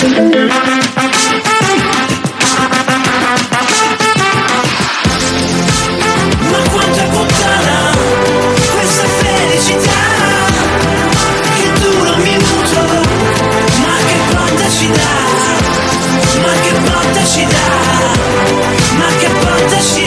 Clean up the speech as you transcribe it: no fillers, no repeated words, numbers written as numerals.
Ma quanto è puttana questa felicità che dura un minuto, ma che botta ci dà, ma che botta ci dà, ma che botta ci dà.